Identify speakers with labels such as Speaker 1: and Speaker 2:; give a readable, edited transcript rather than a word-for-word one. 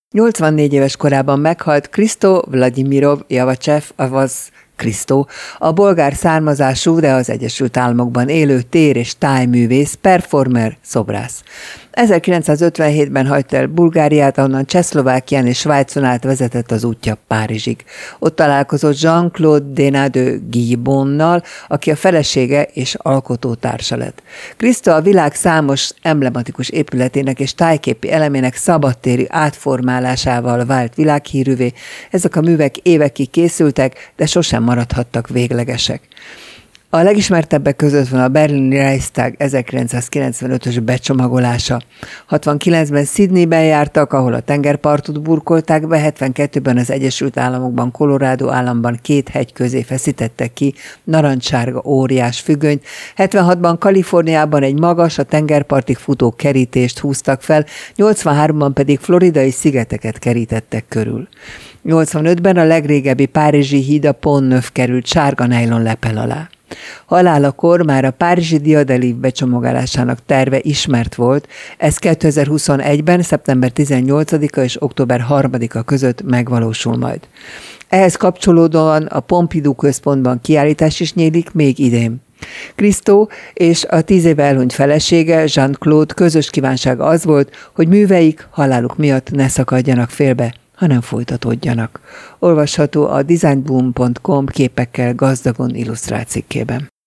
Speaker 1: 84 éves korában meghalt Krisztó Vlagyimirov Javacsev, azaz Krisztó, a bolgár származású, de az Egyesült Államokban élő tér- és tájművész, performer, szobrász. 1957-ben hagyta el Bulgáriát, ahonnan Csehszlovákián és Svájcon át vezetett az útja Párizsig. Ott találkozott Jean-Claude Denadeux-Guillebonnal, aki a felesége és alkotótársa lett. Krisztó a világ számos emblematikus épületének és tájképi elemének szabadtéri átformálásával vált világhírűvé. Ezek a művek évekig készültek, de sosem maradhattak véglegesek. A legismertebbek között van a berlini Reichstag 1995-ös becsomagolása. 69-ben Sydneyben jártak, ahol a tengerpartot burkolták be, 72-ben az Egyesült Államokban, Colorado államban 2 hegy közé feszítettek ki narancssárga óriás függönyt, 76-ban Kaliforniában egy magas, a tengerpartig futó kerítést húztak fel, 83-ban pedig floridai szigeteket kerítettek körül. 85-ben a legrégebbi párizsi híd, a Pont Neuf került sárga nejlon lepel alá. Halálakor már a párizsi diadalív becsomagolásának terve ismert volt, ez 2021-ben, szeptember 18-a és október 3-a között megvalósul majd. Ehhez kapcsolódóan a Pompidou központban kiállítás is nyílik még idén. Krisztó és a 10 éve elhunyt felesége, Jean-Claude közös kívánsága az volt, hogy műveik haláluk miatt ne szakadjanak félbe, hanem folytatódjanak. Olvasható a designboom.com képekkel gazdagon illusztrált cikkében.